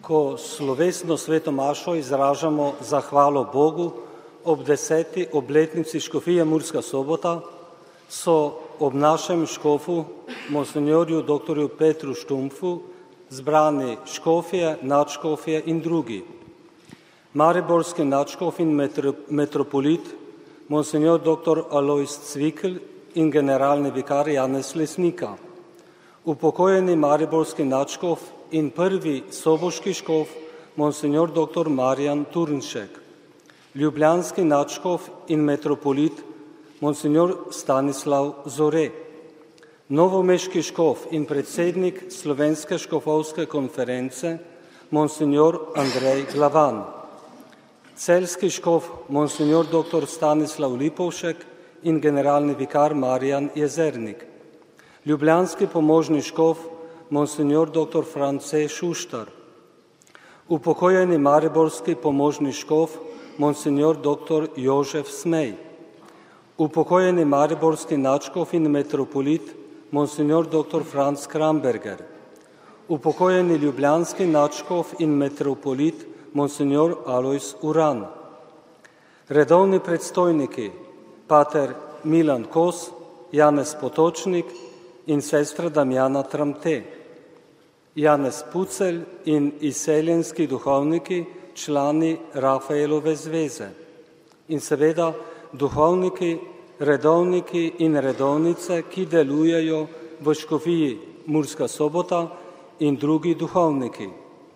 Ko slovesno sveto mašo izražamo zahvalo Bogu ob 10. obletnici škofije Murska Sobota, so ob našem škofu, monsinjorju dr. Petru Štumpfu, zbrani škofje, nadškofje in drugi. Mariborski nadškof in metropolit, monsinjor dr. Alojz Cvikl in generalni vikar Janez Lesnika. Upokojeni mariborski nadškof in prvi soboški škof, monsinjor dr. Marjan Turnšek. Ljubljanski nadškof in metropolit, monsinjor Stanislav Zore. Novomeški škof in predsednik Slovenske škofovske konference, monsinjor Andrej Glavan. Celjski škof, monsinjor dr. Stanislav Lipovšek in generalni vikar Marjan Jezernik. Ljubljanski pomožni škof, monsinjor dr. France Šuštar. Upokojeni mariborski pomožni škof, monsinjor dr. Jožef Smej. Upokojeni mariborski nadškof in metropolit, monsinjor dr. Franc Kramberger. Upokojeni ljubljanski nadškof in metropolit, monsinjor Alojz Uran. Redovni predstojniki, pater Milan Kos, Janez Potočnik in sestra Damjana Tramte. Janez Pucelj in izseljenski duhovniki, člani Rafaelove zveze. In seveda duhovniki, redovniki in redovnice, ki delujejo v škofiji Murska Sobota in drugi duhovniki.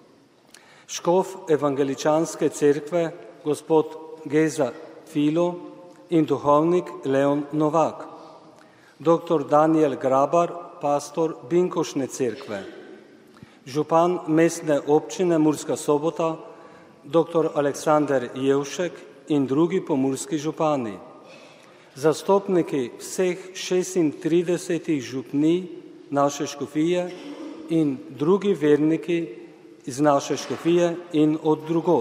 Škof evangeličanske cerkve, gospod Geza Filo in duhovnik Leon Novak. Dr. Daniel Grabar, pastor Binkošne cerkve. Župan mestne občine Murska Sobota, dr. Aleksander Jevšek in drugi pomurski župani. Zastopniki vseh 36 župnij naše škofije in drugi verniki iz naše škofije in od drugod.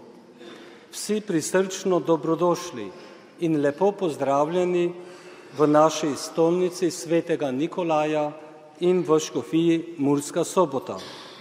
Vsi prisrčno dobrodošli in lepo pozdravljeni v naši stolnici svetega Nikolaja in v škofiji Murska Sobota.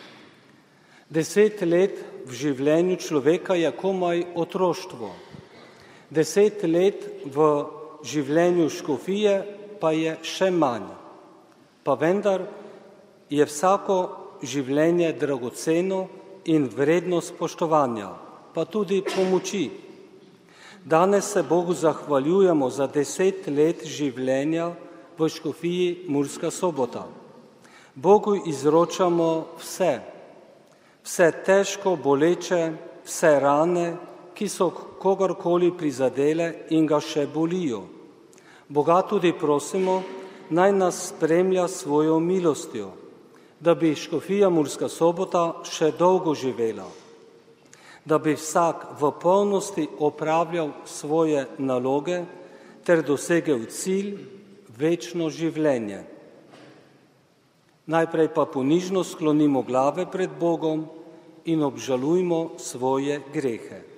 10 let v življenju človeka je komaj otroštvo. 10 let v življenju škofije pa je še manj. Pa vendar je vsako življenje dragoceno in vredno spoštovanja, pa tudi pomoči. Danes se Bogu zahvaljujemo za 10 let življenja v škofiji Murska Sobota. Bogu izročamo vse težko boleče, vse rane, ki so kogarkoli prizadele in ga še bolijo. Boga tudi prosimo, naj nas spremlja svojo milostjo, da bi škofija Murska Sobota še dolgo živela, da bi vsak v polnosti opravljal svoje naloge ter dosegel cilj, večno življenje. Najprej pa ponižno sklonimo glave pred Bogom in obžalujmo svoje grehe.